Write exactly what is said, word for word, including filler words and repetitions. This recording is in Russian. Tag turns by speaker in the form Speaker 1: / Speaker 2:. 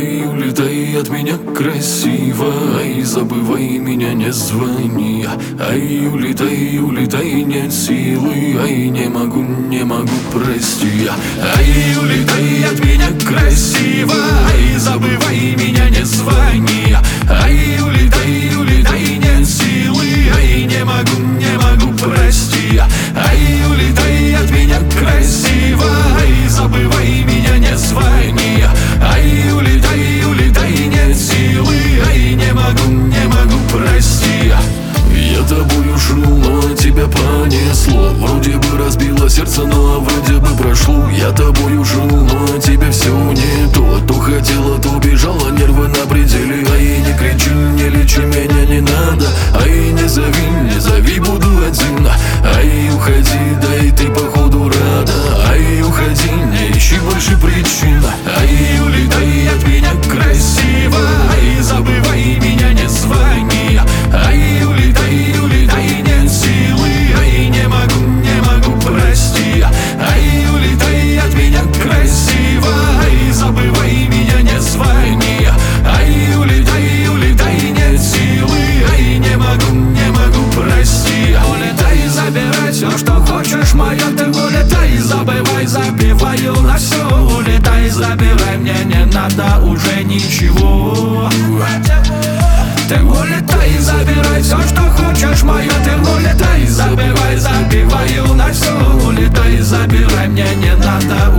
Speaker 1: Ай, улетай от меня красиво, ай, забывай меня, не звони. Ай, улетай, улетай, нет силы, ай, не могу, не могу, прости. Ай, улетай от меня красиво, ай, забывай меня, не звони. Ай, улетай, улетай, нет силы, ай, не могу, не могу, прости. Ай, улетай от меня красиво, ай, забывай меня, не звони. Ай, улетай, улетай, нет силы, ай, не могу, не могу, прости. Я тобою шел, но тебя понесло. Вроде бы разбило сердце, но вроде бы прошло. Я тобою шел, но тебе все не то. То хотела, то бежала, нервы на пределе. Ай, не кричи, не лечи, меня не надо. Ай, не зови, не зови, буду один. Ай, уходи, да и ты походу рада. Ай, уходи, не ищи больше причин. Ай, улетай от меня красиво, ай, забывай меня, не звони. Ай, улетай, улетай, нет силы, ай, не могу, не могу, прости. Ай, улетай от меня красиво, ай, забывай меня, не звони. Ай, улетай, улетай, нет силы, ай, не могу, не могу, прости. Улетай, забирай все, что хочешь, мое, ты улетай, забывай, забиваю на все. Улетай, забирай, мне не надо уже ничего. Ты улетай, забирай все, что хочешь, мое, ты улетай, забивай, забиваю на все. Улетай, забирай, мне не надо